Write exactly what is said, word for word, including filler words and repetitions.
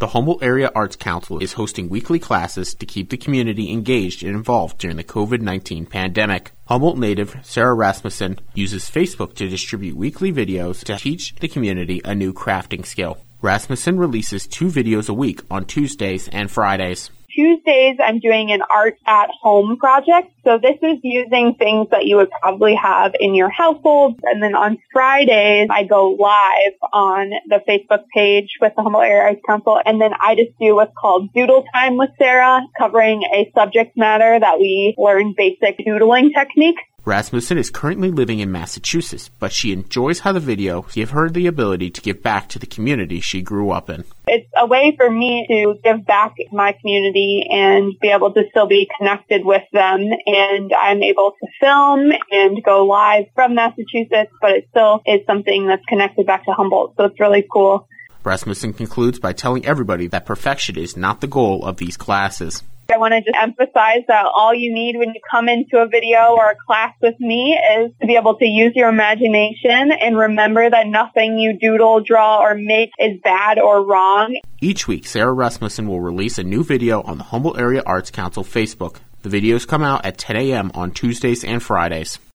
The Humboldt Area Arts Council is hosting weekly classes to keep the community engaged and involved during the covid nineteen pandemic. Humboldt native Sarah Rasmussen uses Facebook to distribute weekly videos to teach the community a new crafting skill. Rasmussen releases two videos a week on Tuesdays and Fridays. Tuesdays, I'm doing an art at home project. So this is using things that you would probably have in your household. And then on Fridays, I go live on the Facebook page with the Humboldt Area Arts Council. And then I just do what's called Doodle Time with Sarah, covering a subject matter that we learn basic doodling techniques. Rasmussen is currently living in Massachusetts, but she enjoys how the videos give her the ability to give back to the community she grew up in. It's a way for me to give back to my community and be able to still be connected with them. And I'm able to film and go live from Massachusetts, but it still is something that's connected back to Humboldt. So it's really cool. Rasmussen concludes by telling everybody that perfection is not the goal of these classes. I want to just emphasize that all you need when you come into a video or a class with me is to be able to use your imagination and remember that nothing you doodle, draw, or make is bad or wrong. Each week, Sarah Rasmussen will release a new video on the Humboldt Area Arts Council Facebook. The videos come out at ten a.m. on Tuesdays and Fridays.